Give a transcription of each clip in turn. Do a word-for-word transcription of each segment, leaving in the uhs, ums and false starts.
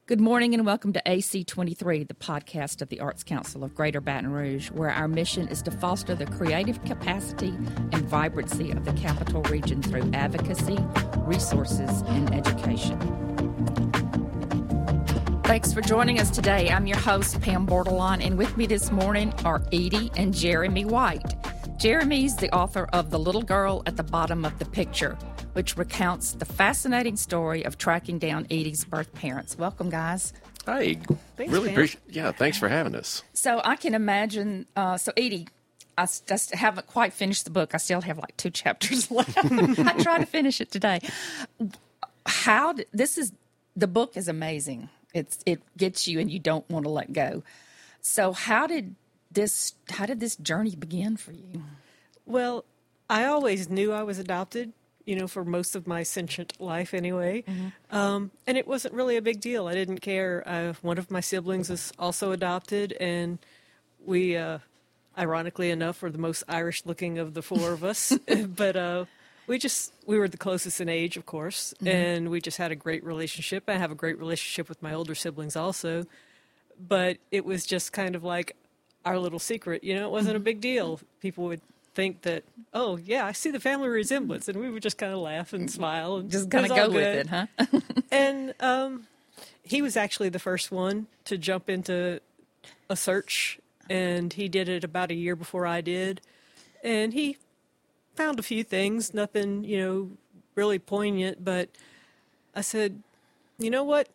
Good morning and welcome to A C twenty-three, the podcast of the Arts Council of Greater Baton Rouge, where our mission is to foster the creative capacity and vibrancy of the Capital Region through advocacy, resources, and education. Thanks for joining us today. I'm your host, Pam Bordelon, and with me this morning are Edie and Jeremy White. Jeremy's the author of The Little Girl at the Bottom of the Picture, which recounts the fascinating story of tracking down Edie's birth parents. Welcome, guys. Hi. Thanks, really Pam. appreciate. Yeah, thanks for having us. So I can imagine. Uh, so Edie, I s- just haven't quite finished the book. I still have like two chapters left. I try to finish it today. How did, this is the book is amazing. It's it gets you and you don't want to let go. So how did this how did this journey begin for you? Well, I always knew I was adopted, you know, for most of my sentient life anyway. Mm-hmm. Um, and it wasn't really a big deal. I didn't care. Uh, one of my siblings is also adopted, and we, uh, ironically enough, were the most Irish-looking of the four of us. but uh, we just, we were the closest in age, of course, mm-hmm. and we just had a great relationship. I have a great relationship with my older siblings also. But it was just kind of like our little secret, you know, it wasn't mm-hmm. a big deal. People would think that, oh, yeah, I see the family resemblance. And we would just kind of laugh and smile. And just kind of go with it, huh? and um, he was actually the first one to jump into a search. And he did it about a year before I did. And he found a few things, nothing, you know, really poignant. But I said, you know what?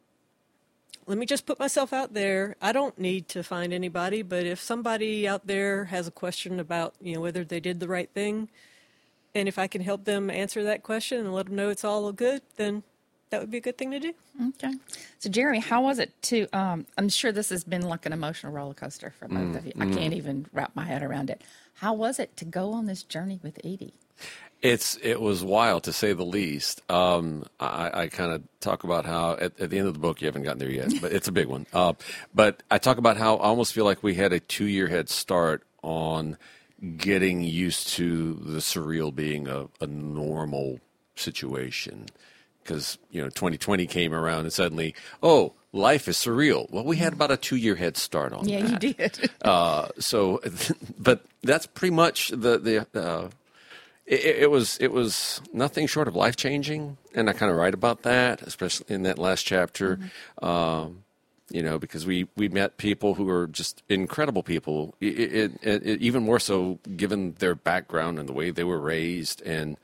Let me just put myself out there. I don't need to find anybody, but if somebody out there has a question about, you know, whether they did the right thing, and if I can help them answer that question and let them know it's all good, then that would be a good thing to do. Okay. So, Jeremy, how was it to, um, I'm sure this has been like an emotional roller coaster for both mm, of you. Mm. I can't even wrap my head around it. How was it to go on this journey with Edie? It's it was wild, to say the least. Um, I, I kind of talk about how at, at the end of the book, you haven't gotten there yet, but it's a big one. Uh, but I talk about how I almost feel like we had a two-year head start on getting used to the surreal being a, a normal situation. Because, you know, twenty twenty came around and suddenly, oh, life is surreal. Well, we had about a two-year head start on yeah, that. Yeah, you did. uh, so, but that's pretty much the the. Uh, It, it was it was nothing short of life changing, and I kind of write about that, especially in that last chapter. Mm-hmm. Um, you know, because we, we met people who were just incredible people. It, it, it, it, even more so, given their background and the way they were raised, and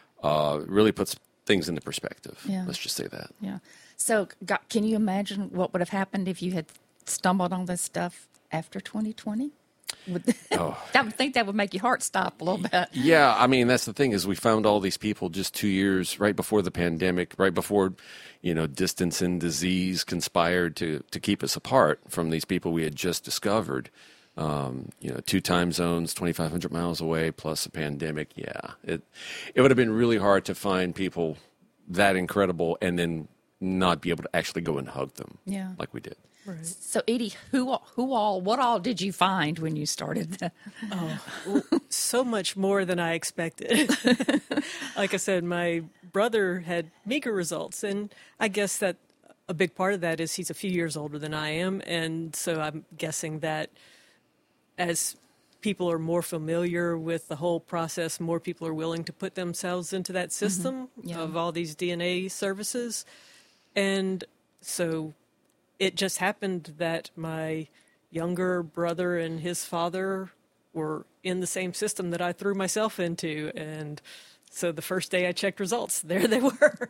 uh, really puts things into perspective. Yeah. Let's just say that. Yeah. So, God, can you imagine what would have happened if you had stumbled on this stuff after twenty twenty? Would, oh. I would think that would make your heart stop a little bit. Yeah, I mean, that's the thing is we found all these people just two years right before the pandemic, right before, you know, distance and disease conspired to, to keep us apart from these people we had just discovered. Um, you know, two time zones, twenty-five hundred miles away, plus a pandemic. Yeah, it it would have been really hard to find people that incredible and then not be able to actually go and hug them yeah. like we did. Right. So, Edie, who, who all, what all did you find when you started? The... Oh, well, so much more than I expected. Like I said, my brother had meager results, and I guess that a big part of that is he's a few years older than I am, and so I'm guessing that as people are more familiar with the whole process, more people are willing to put themselves into that system mm-hmm. yeah. of all these D N A services, and so it just happened that my younger brother and his father were in the same system that I threw myself into. And so the first day I checked results, there they were.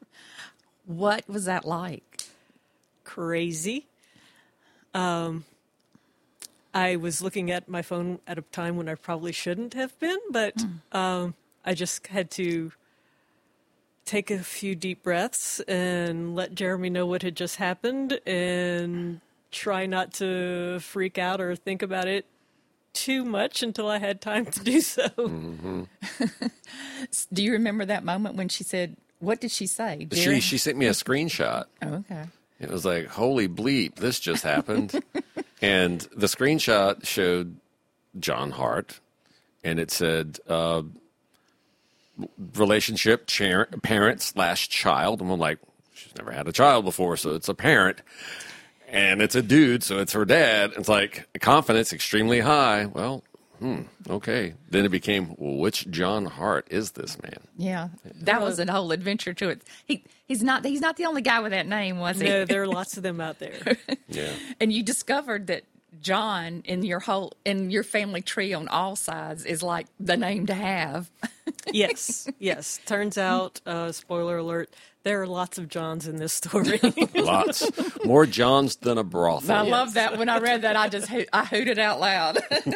What was that like? Crazy. Um, I was looking at my phone at a time when I probably shouldn't have been, but mm. um, I just had to take a few deep breaths and let Jeremy know what had just happened and try not to freak out or think about it too much until I had time to do so. Mm-hmm. Do you remember that moment when she said, what did she say? She, she sent me a screenshot. Oh, okay. It was like, holy bleep, this just happened. And the screenshot showed John Hart, and it said, uh, relationship, char- parent slash child. And I'm like, she's never had a child before, so it's a parent. And it's a dude, so it's her dad. It's like confidence extremely high. Well, hmm, okay. Then it became, well, which John Hart is this man? Yeah, that was an whole adventure to it. He he's not he's not the only guy with that name, was he? No, there are lots of them out there. Yeah. And you discovered that John in your whole in your family tree on all sides is like the name to have. Yes, yes. Turns out, uh, spoiler alert, there are lots of Johns in this story. Lots. More Johns than a brothel. I love that. When I read that, I just ho- I hooted out loud.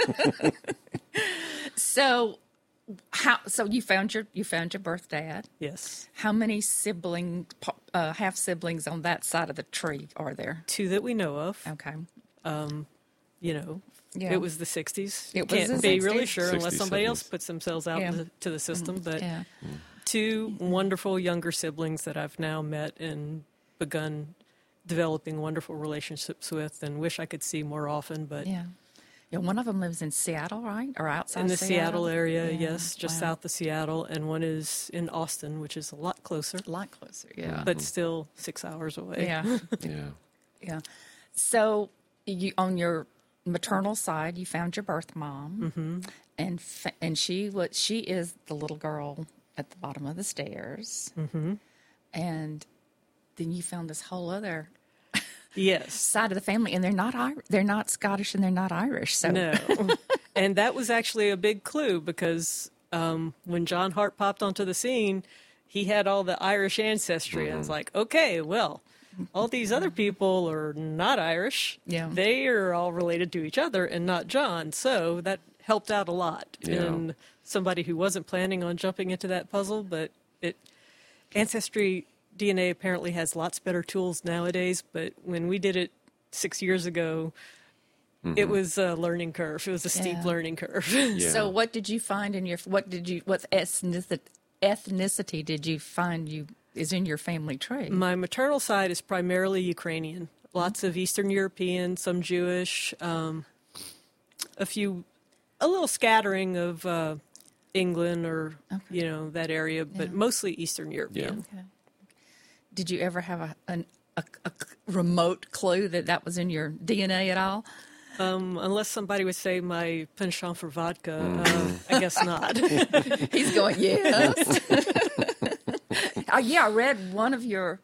So, how? So you found your you found your birth dad. Yes. How many siblings, uh, half siblings on that side of the tree are there? Two that we know of. Okay. You know, Yeah. it was the sixties. It You was can't the be really sixties. sure unless sixties, somebody else seventies. puts themselves out Yeah. in the, to the system. But Yeah. two wonderful younger siblings that I've now met and begun developing wonderful relationships with, and wish I could see more often. But Yeah. Yeah. One of them lives in Seattle, right, or outside in the Seattle, Seattle area, Yeah. yes, just Wow. south of Seattle, and one is in Austin, which is a lot closer, A lot closer. Yeah. but still six hours away. yeah. Yeah. Yeah. So you on your maternal side, you found your birth mom, mm-hmm. and fa- and she was she is the little girl at the bottom of the stairs, mm-hmm. and then you found this whole other Yes. side of the family, and they're not Ir- they're not Scottish and they're not Irish. So No. And that was actually a big clue because um, when John Hart popped onto the scene, he had all the Irish ancestry. I was like, okay, well, all these other people are not Irish. Yeah. They are all related to each other and not John. So that helped out a lot. Yeah. And somebody who wasn't planning on jumping into that puzzle, but it Ancestry D N A apparently has lots better tools nowadays. But when we did it six years ago, it was a learning curve. It was a steep Yeah. learning curve. Yeah. So what did you find in your what did you what ethnicity ethnicity did you find you is in your family tree? My maternal side is primarily Ukrainian. Lots of Eastern European, some Jewish, um, a few, a little scattering of uh, England or you know that area, but Yeah. mostly Eastern European. Okay. Did you ever have a, an, a a remote clue that that was in your D N A at all? Um, unless somebody would say my penchant for vodka, uh, I guess not. He's going, yes. uh, yeah, I read one of your,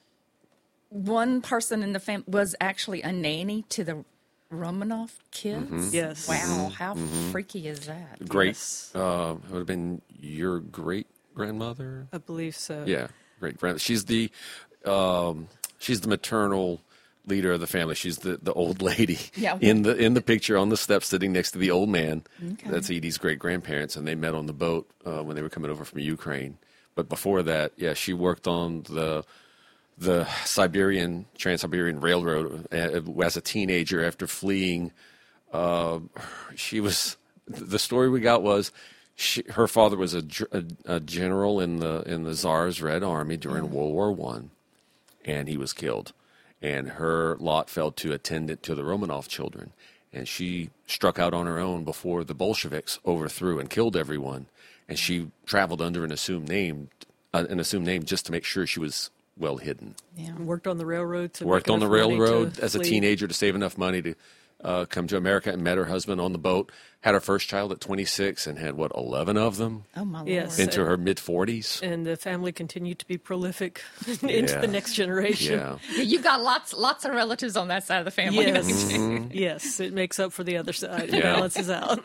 one person in the family was actually a nanny to the Romanov kids. Yes. Wow, how freaky is that? Great. Yes. Uh, it would have been your great grandmother. I believe so. Yeah, great grand. She's the um, she's the maternal leader of the family. She's the, the old lady Yeah. in the in the picture on the steps, sitting next to the old man. Okay. That's Edie's great grandparents, and they met on the boat uh, when they were coming over from Ukraine. But before that, yeah, she worked on the the Siberian Trans-Siberian Railroad uh, as a teenager after fleeing. Uh, she was the story we got was. She, her father was a, a, a general in the in the Tsar's Red Army during World War One, and he was killed. And her lot fell to attendant to the Romanov children, and she struck out on her own before the Bolsheviks overthrew and killed everyone. And she traveled under an assumed name, uh, an assumed name, just to make sure she was well hidden. Yeah. Worked on the railroad to Worked make on the enough money railroad to as a flee. teenager to save enough money to uh, come to America, and met her husband on the boat. Had her first child at twenty-six, and had what eleven of them Oh my Yes. lord. into her mid forties. And the family continued to be prolific into Yeah. the next generation. Yeah. Yeah, you got lots lots of relatives on that side of the family. Yes. Yes, it makes up for the other side. It Yeah. balances out.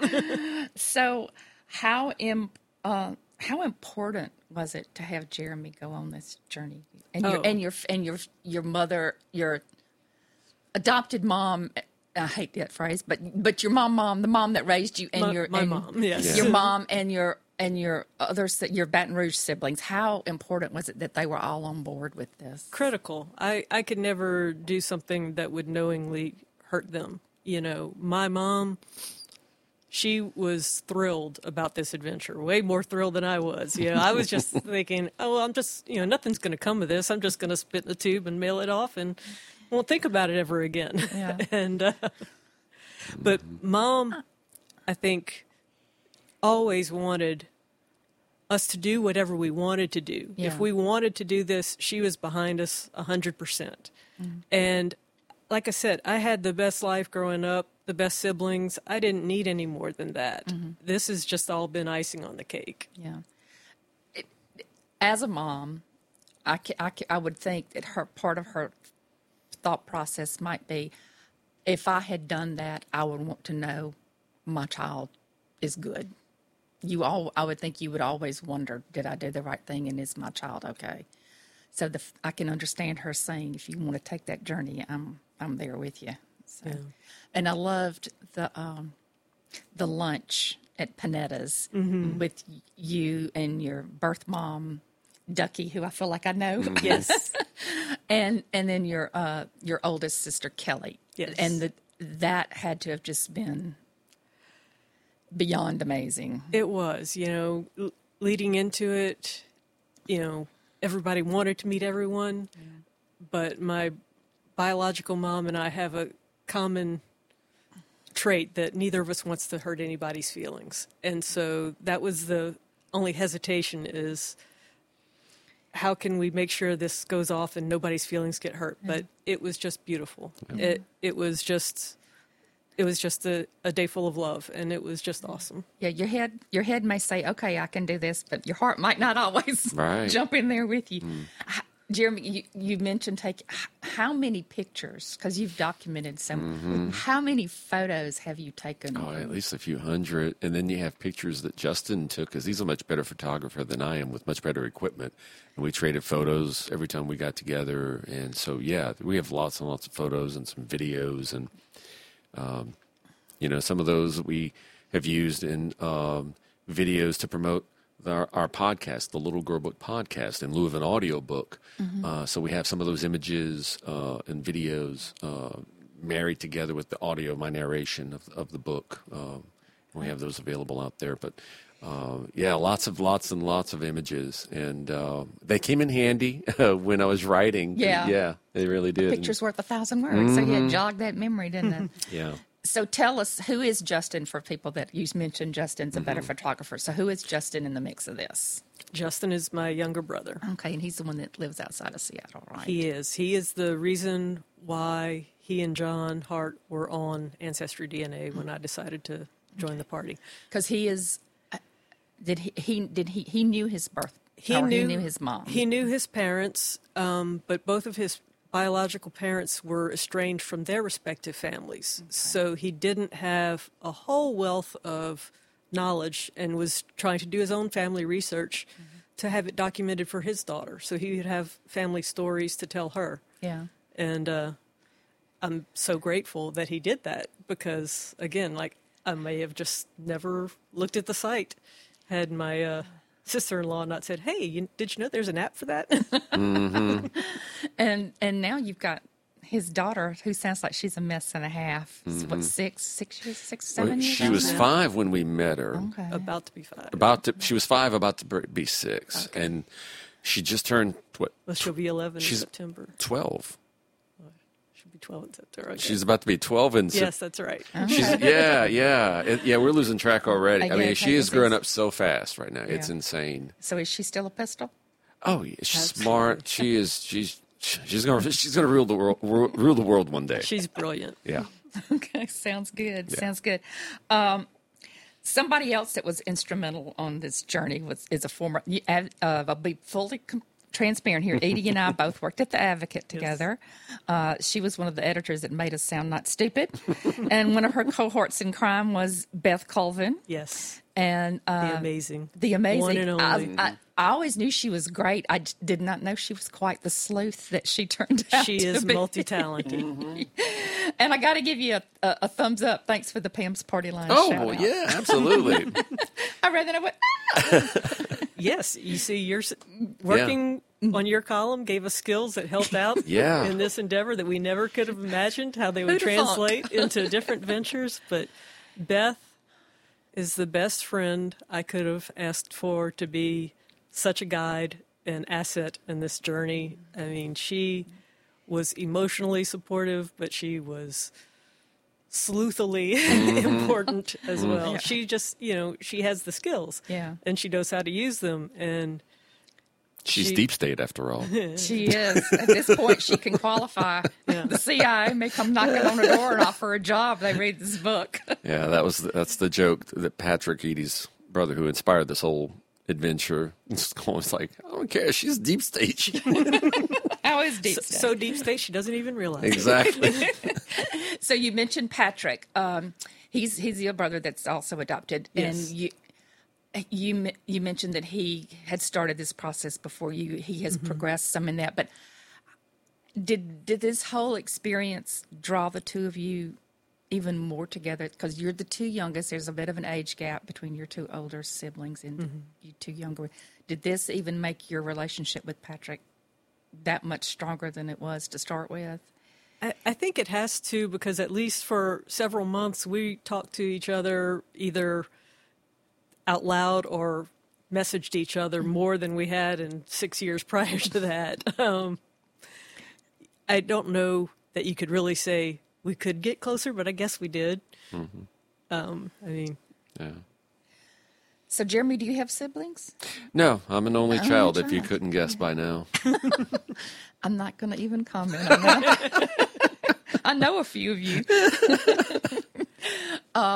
So, how Im, uh, how important was it to have Jeremy go on this journey? And your Oh. and your and your your mother, your adopted mom. I hate that phrase, but but your mom, mom, the mom that raised you, and My- your my and mom, yes. your mom and your and your other si- your Baton Rouge siblings. How important was it that they were all on board with this? Critical. I, I could never do something that would knowingly hurt them. You know, my mom, she was thrilled about this adventure, way more thrilled than I was. You know, I was just thinking, oh, well, I'm just, you know, nothing's going to come of this. I'm just going to spit in the tube and mail it off and won't think about it ever again. Yeah. and, uh, but mom, I think, always wanted us to do whatever we wanted to do. Yeah. If we wanted to do this, she was behind us one hundred percent. Mm. And like I said, I had the best life growing up, the best siblings. I didn't need any more than that. Mm-hmm. This has just all been icing on the cake. Yeah. It, as a mom, I, ca- I, ca- I would think that her part of her thought process might be, if I had done that, I would want to know my child is good. You all, I would think you would always wonder, did I do the right thing, and is my child okay? So the, I can understand her saying, if you want to take that journey, I'm I'm there with you. So, yeah. And I loved the um, the lunch at Panetta's mm-hmm. with you and your birth mom, Ducky, who I feel like I know. Mm-hmm. Yes. and and then your uh, your oldest sister, Kelly. Yes. And the, that had to have just been beyond amazing. It was, you know, l- leading into it, you know, everybody wanted to meet everyone, yeah. but my biological mom and I have a common trait that neither of us wants to hurt anybody's feelings. And so that was the only hesitation, is how can we make sure this goes off and nobody's feelings get hurt? Yeah. But it was just beautiful. Yeah. It it was just it was just a, a day full of love, and it was just awesome. Yeah, your head your head may say, okay, I can do this, but your heart might not always right. jump in there with you. Mm. Jeremy, you, you mentioned take how many pictures, because you've documented some. Mm-hmm. How many photos have you taken? Oh, at least a few hundred. And then you have pictures that Justin took, because he's a much better photographer than I am, with much better equipment. And we traded photos every time we got together. And so, yeah, we have lots and lots of photos and some videos. And, um, you know, some of those we have used in um, videos to promote Our, our podcast, the Little Girl Book podcast, in lieu of an audio book. Mm-hmm. Uh, so we have some of those images uh, and videos uh, married together with the audio, my narration of, of the book. Uh, we have those available out there. But uh, yeah, lots of lots and lots of images, and uh, they came in handy when I was writing. Yeah, yeah, they really did. A picture's worth a thousand words. Mm-hmm. So you had jogged that memory, didn't it? Yeah. So tell us, who is Justin, for people that you mentioned Justin's a better mm-hmm. photographer. So who is Justin in the mix of this? Justin is my younger brother. Okay, and he's the one that lives outside of Seattle, right? He is. He is the reason why he and John Hart were on Ancestry D N A when I decided to join the party. Because he is, uh, did he, he, did he, he knew his birth, he or knew, he knew his mom. He knew his parents, um, but both of his biological parents were estranged from their respective families. Okay. So he didn't have a whole wealth of knowledge, and was trying to do his own family research mm-hmm. to have it documented for his daughter, so he would have family stories to tell her. Yeah. And uh, I'm so grateful that he did that, because, again, like, I may have just never looked at the site had my uh, sister-in-law not said, hey, you, did you know there's an app for that? Mm-hmm. and and now you've got his daughter, who sounds like she's a mess and a half. Mm-hmm. What, six, six years, six, seven well, years She old was now? five when we met her. Okay. About to be five. About to, she was five, about to be six. Okay. And she just turned, what? Well, she'll be eleven she's in September. twelve. She'll be twelve in September. Okay. She's about to be twelve in September. Yes, that's right. Okay. She's, yeah, yeah. It, yeah, we're losing track already. I, I mean, guess, she I is guess growing it's- up so fast right now. Yeah. It's insane. So is she still a pistol? Oh, yeah, she's Absolutely. smart. She is. She's. She's gonna. She's gonna rule the world. Rule the world one day. She's brilliant. Yeah. Okay, sounds good. Yeah. Sounds good. Um, somebody else that was instrumental on this journey was is a former. Uh, I'll be fully com- transparent here. Edie and I both worked at the Advocate together. Yes. Uh, she was one of the editors that made us sound not stupid, and one of her cohorts in crime was Beth Colvin. Yes. And uh, The amazing. The amazing. One and only. I, I, I always knew she was great. I j- did not know she was quite the sleuth that she turned out She to is be. multi-talented. Mm-hmm. And I got to give you a, a, a thumbs up. Thanks for the Pam's Party Line Oh, shout well, out. yeah, absolutely. I read that. I went, ah! Yes, you see, you're s- working on your column gave us skills that helped out Yeah. in this endeavor that we never could have imagined how they would Who'd have thought? translate into different ventures. But Beth is the best friend I could have asked for to be such a guide and asset in this journey. I mean, she was emotionally supportive, but she was sleuthily important as well. Yeah. She just, you know, she has the skills. Yeah. And she knows how to use them. And She's She- deep state after all. She is. At this point, she can qualify. The C I A may come knocking on her door and offer a job. They read this book. Yeah, that was that's the joke that Patrick Eady's brother, who inspired this whole adventure, was like, I don't care. She's deep state. She- How is deep so, state? so deep state she doesn't even realize it. exactly. So you mentioned Patrick. Um, he's he's your brother that's also adopted, Yes. and you you m- you mentioned that he had started this process before you. He has progressed some in that, but did did this whole experience draw the two of you even more together? Because you're the two youngest. There's a bit of an age gap between your two older siblings and you two younger. Did this even make your relationship with Patrick that much stronger than it was to start with? I, I think it has to, because at least for several months we talked to each other either out loud or messaged each other more than we had in six years prior to that. Um, I don't know that you could really say we could get closer, but I guess we did. Um, I mean, Yeah. So, Jeremy, do you have siblings? No, I'm an only Only child, if you child. couldn't guess by now. I'm not going to even comment on that. I know a few of you. uh,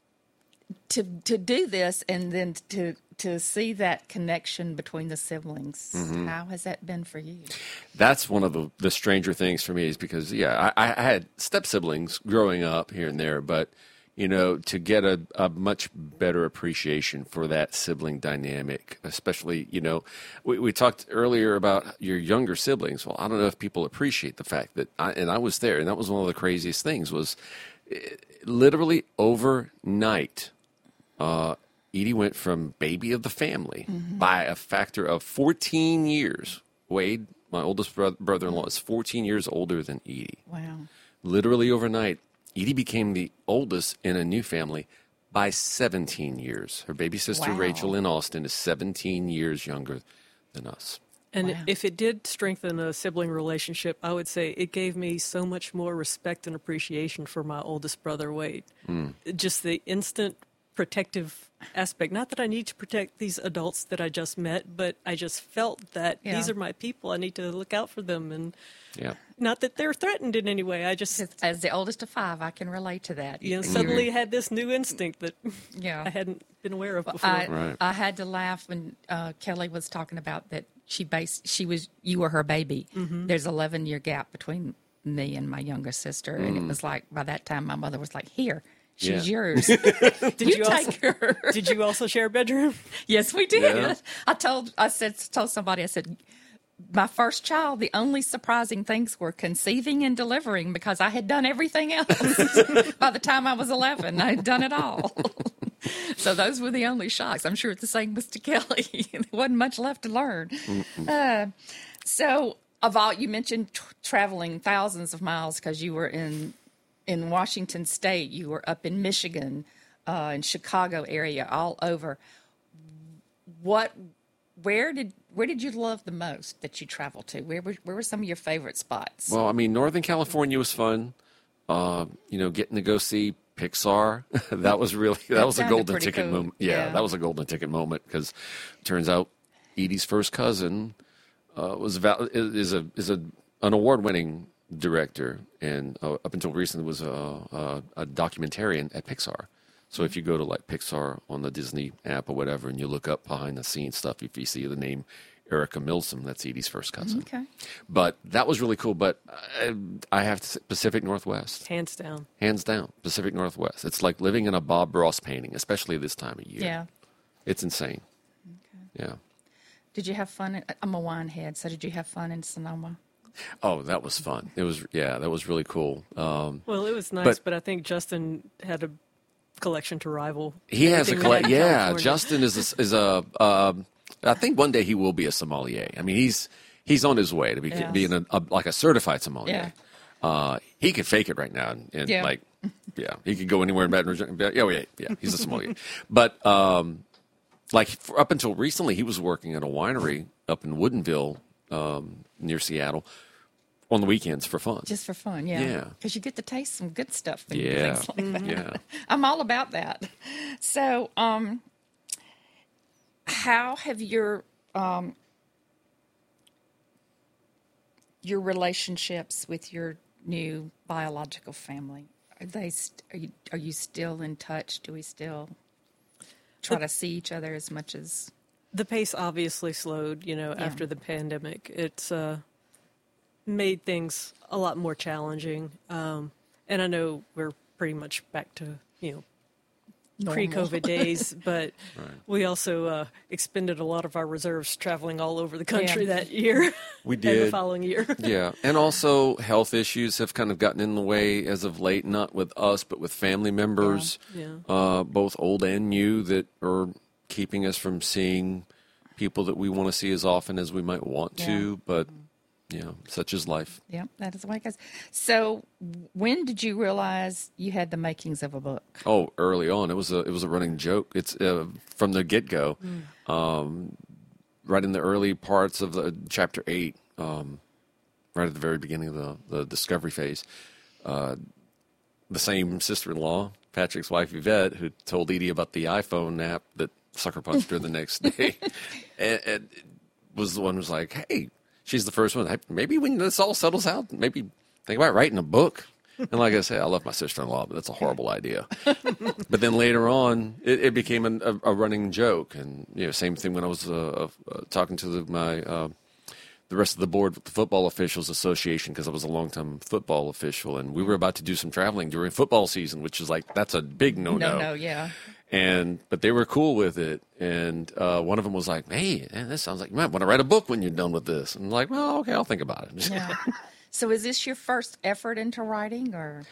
to to do this and then to to see that connection between the siblings, how has that been for you? That's one of the, the stranger things for me, is because, yeah, I, I had step siblings growing up here and there, but, you know, to get a, a much better appreciation for that sibling dynamic, especially, you know, we, we talked earlier about your younger siblings. Well, I don't know if people appreciate the fact that, I, and I was there, and that was one of the craziest things, was eh, literally overnight, uh, Edie went from baby of the family by a factor of fourteen years. Wade, my oldest bro- brother-in-law, is fourteen years older than Edie. Wow. Literally overnight, Edie became the oldest in a new family by seventeen years. Her baby sister, Wow. Rachel in Austin, is seventeen years younger than us. and Wow. if it did strengthen a sibling relationship, I would say it gave me so much more respect and appreciation for my oldest brother, Wade. Just the instant protective aspect. Not that I need to protect these adults that I just met, but I just felt that Yeah. these are my people. I need to look out for them. And Yeah. not that they're threatened in any way. I just, As, as the oldest of five, I can relate to that. you know, suddenly had this new instinct that Yeah. I hadn't been aware of before. I, Right. I had to laugh when uh, Kelly was talking about that she based she was you were her baby. There's eleven year gap between me and my younger sister, and it was like by that time my mother was like, "Here, she's Yeah. yours. did you you also, take her." did you also share a bedroom? Yes, we did. Yeah. I told I said told somebody I said. My first child, the only surprising things were conceiving and delivering because I had done everything else. By the time I was eleven, I had done it all. So those were the only shocks. I'm sure it's the same with Kelly. There wasn't much left to learn. Uh, so, of all, you mentioned t- traveling thousands of miles because you were in in Washington State, you were up in Michigan, uh, in Chicago area, all over. What, where did where did you love the most that you traveled to? Where were where were some of your favorite spots? Well, I mean, Northern California was fun. Uh, you know, getting to go see Pixar, that was really, that, That was a sounded golden pretty ticket cool. moment. Yeah, Yeah. that was a golden ticket moment because it turns out Edie's first cousin uh, was val- is a is a an award winning director, and uh, up until recently was a, a a documentarian at Pixar. So if you go to like Pixar on the Disney app or whatever, and you look up behind the scenes stuff, if you see the name Erica Milsom, that's Edie's first cousin. Okay. But that was really cool. But I, I have to say Pacific Northwest, Hands down. hands down, Pacific Northwest. It's like living in a Bob Ross painting, especially this time of year. Yeah. It's insane. Yeah. Did you have fun? In, I'm a winehead, so did you have fun in Sonoma? Oh, that was fun. It was, yeah, that was really cool. Um, Well, it was nice, But- but, I think Justin had a collection to rival. he has a everything we collect. had in Yeah, California. Justin is a, is a. Um, I think one day he will be a sommelier. I mean, he's he's on his way to be, Yes. being a, a like a certified sommelier. Yeah. Uh, he could fake it right now, and, and Yeah. like, yeah, he could go anywhere in Baton Rouge. and be like, Yeah, yeah, yeah, he's a sommelier. But um, like for, up until recently, he was working at a winery up in Woodinville um, near Seattle, on the weekends for fun. Just for fun, yeah. Yeah. Because you get to taste some good stuff and Yeah. things like that. Yeah. I'm all about that. So, um, how have your um, your relationships with your new biological family? Are they? St- are you? Are you still in touch? Do we still try to see each other as much as? The pace obviously slowed, you know, Yeah. after the pandemic. It's uh, made things a lot more challenging. Um, and I know we're pretty much back to, you know, Normal. pre-COVID days, but Right. we also uh, expended a lot of our reserves traveling all over the country Yeah. that year. We And the did. following year. Yeah, and also health issues have kind of gotten in the way as of late, not with us, but with family members, Yeah. Uh, both old and new, that are keeping us from seeing people that we want to see as often as we might want to. But, you know, such is life. Yeah, that is the way it goes. So, when did you realize you had the makings of a book? Oh, early on, it was a it was a running joke. It's uh, from the get go, um, right in the early parts of the chapter eight, um, right at the very beginning of the the discovery phase. Uh, the same sister in law, Patrick's wife Yvette, who told Edie about the iPhone app that sucker punched her the next day, and, and was the one who was like, "Hey." She's the first one. Hey, maybe when this all settles out, maybe think about writing a book. And like I said, I love my sister-in-law, but that's a horrible idea. But then later on, it, it became an, a, a running joke. And you know, same thing when I was uh, uh, talking to the, my uh, the rest of the board with the Football Officials Association, because I was a long-time football official, and we were about to do some traveling during football season, which is like that's a big no-no. No, no, yeah. And but they were cool with it, and uh, one of them was like, "Hey, man, this sounds like you might want to write a book when you're done with this." And I'm like, "Well, okay, I'll think about it." Yeah. So, is this your first effort into writing, or?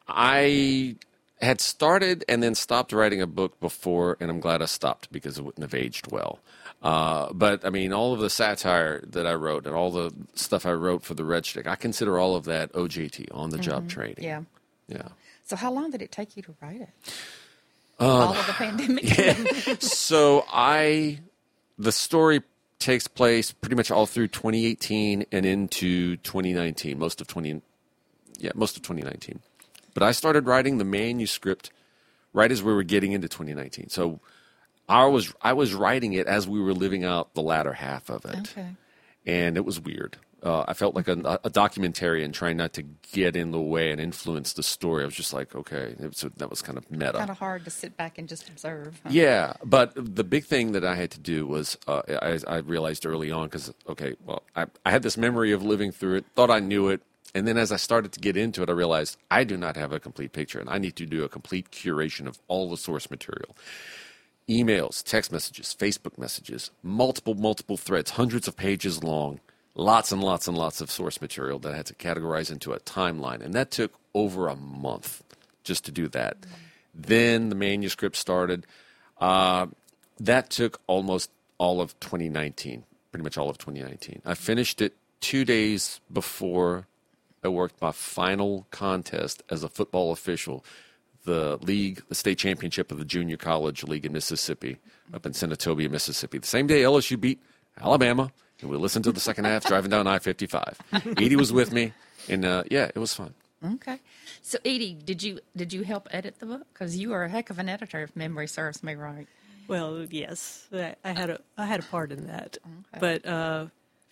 I had started and then stopped writing a book before, and I'm glad I stopped because it wouldn't have aged well. Uh, but I mean, all of the satire that I wrote and all the stuff I wrote for the Red Stick, I consider all of that O J T, on the job training. Yeah. Yeah. So, how long did it take you to write it? Um, All of the pandemic. So I, the story takes place pretty much all through twenty eighteen and into twenty nineteen, most of twenty, yeah, most of twenty nineteen. But I started writing the manuscript right as we were getting into twenty nineteen. So I was I was writing it as we were living out the latter half of it, Okay. and it was weird. Uh, I felt like a, a documentarian trying not to get in the way and influence the story. I was just like, okay, it was, that was kind of meta. Kind of hard to sit back and just observe. Huh? Yeah, but the big thing that I had to do was uh, I, I realized early on because, okay, well, I, I had this memory of living through it, thought I knew it, and then as I started to get into it, I realized I do not have a complete picture, and I need to do a complete curation of all the source material. Emails, text messages, Facebook messages, multiple, multiple threads, hundreds of pages long, lots and lots and lots of source material that I had to categorize into a timeline, and that took over a month just to do that. Then the manuscript started. Uh, that took almost all of twenty nineteen, pretty much all of twenty nineteen. I finished it two days before I worked my final contest as a football official, the league, the state championship of the Junior College League in Mississippi, up in Senatobia, Mississippi. The same day L S U beat Alabama, and we listened to the second half driving down I fifty-five. Edie was with me, and uh, yeah, it was fun. Okay. So, Edie, did you did you help edit the book? Because you are a heck of an editor, if memory serves me right. Well, yes, I I had a I had a part in that, but uh,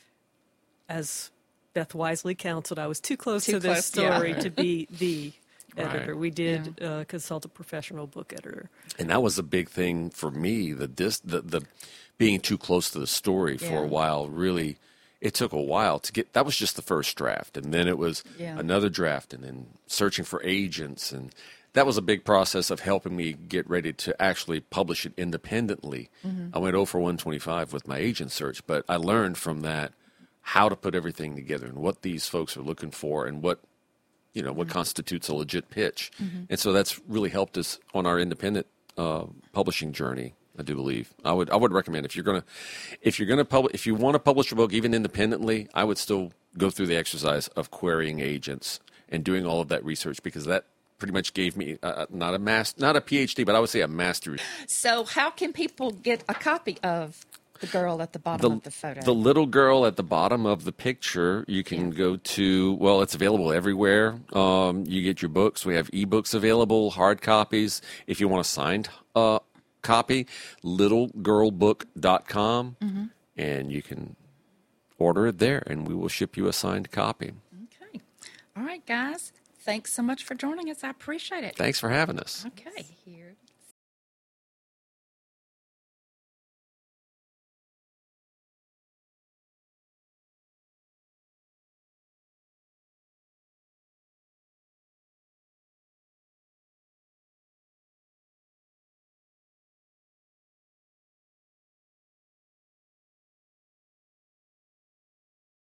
as Beth wisely counseled, I was too close Too to this close, yeah. story to be the editor. Right. We did uh, consult a professional book editor. And that was a big thing for me. The dis, the, the being too close to the story for Yeah. a while really, it took a while to get. That was just the first draft, and then it was Yeah. another draft, and then searching for agents, and that was a big process of helping me get ready to actually publish it independently. Mm-hmm. I went oh for one twenty-five with my agent search, but I learned from that how to put everything together and what these folks are looking for and what you know what constitutes a legit pitch. And so that's really helped us on our independent uh, publishing journey. I do believe I would I would recommend if you're gonna if you're gonna publish if you want to publish a book even independently, I would still go through the exercise of querying agents and doing all of that research, because that pretty much gave me uh, not a mas- not a PhD, but I would say a master's. So, how can people get a copy of The girl at the bottom The, of the photo. the little girl at the bottom of the picture, you can Yeah. go to, well, it's available everywhere. Um, you get your books. We have ebooks available, hard copies. If you want a signed uh, copy, little girl book dot com, Mm-hmm. and you can order it there, and we will ship you a signed copy. Okay. All right, guys. Thanks so much for joining us. I appreciate it. Thanks for having us. Okay.